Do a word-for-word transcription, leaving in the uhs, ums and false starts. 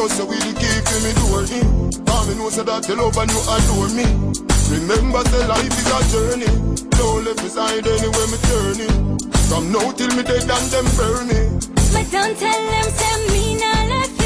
know so we the key for me door in. Cause me know so that you love and you adore me. Remember say life is a journey. Don't left beside anywhere me turning. From now till me dead and them burn me. But don't tell them say me not left